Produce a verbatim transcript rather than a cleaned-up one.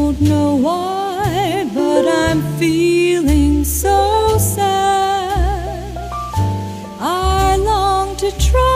don't know why, but I'm feeling so sad. I long to try